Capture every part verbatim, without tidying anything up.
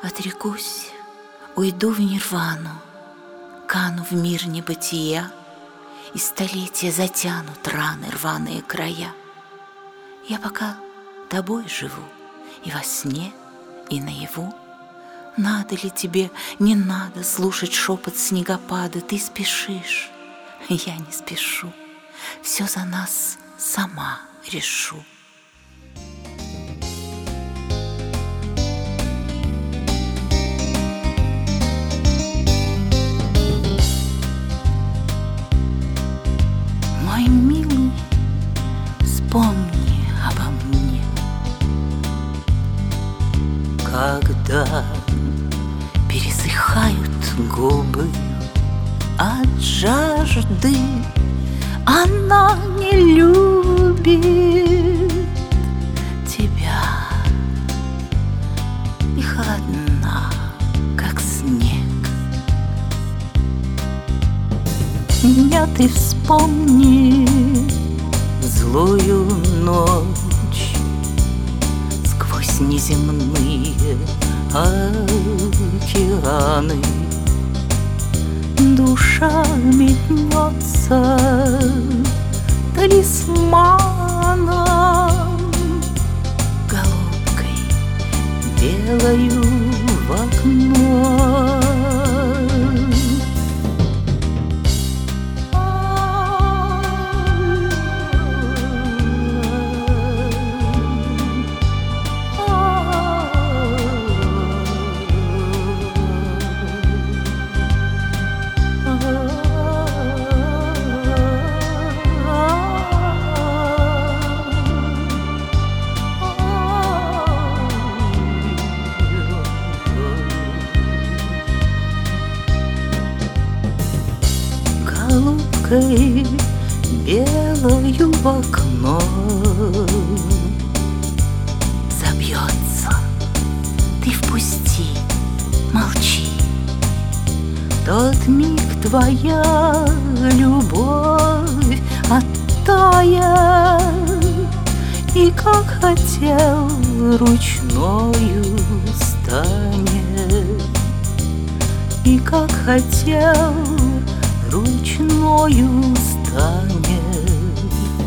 Отрекусь, уйду в нирвану, кану в мир небытия, и столетия затянут раны рваные края. Я пока тобой живу, и во сне, и наяву. Надо ли тебе, не надо слушать шепот снегопада? Ты спешишь, я не спешу, все за нас сама решу. Мой милый, вспомни обо мне, когда пересыхают губы от жажды, она не любит тебя и холодна, как снег. Меня ты вспомни злую ночь сквозь неземные океаны. Душа метнется талисманом, голубкой белою в окно. Голубкой белою в окно забьется. Ты впусти, молчи. Тот миг твоя любовь оттая, и как хотел ручною станет, и как хотел ручною станет.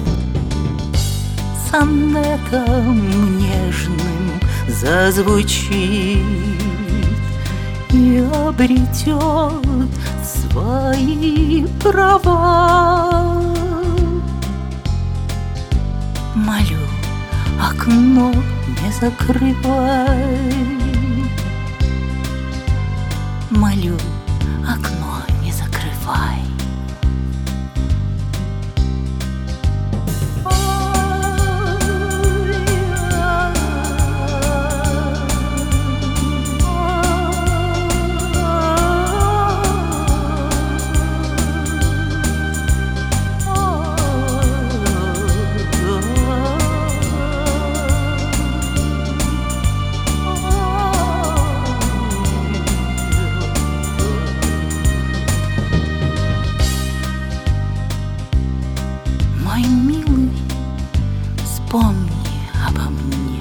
Сонетом нежным зазвучит и обретет свои права. Молю, окно не закрывай. Молю, окно не закрывай. Мой милый, вспомни обо мне,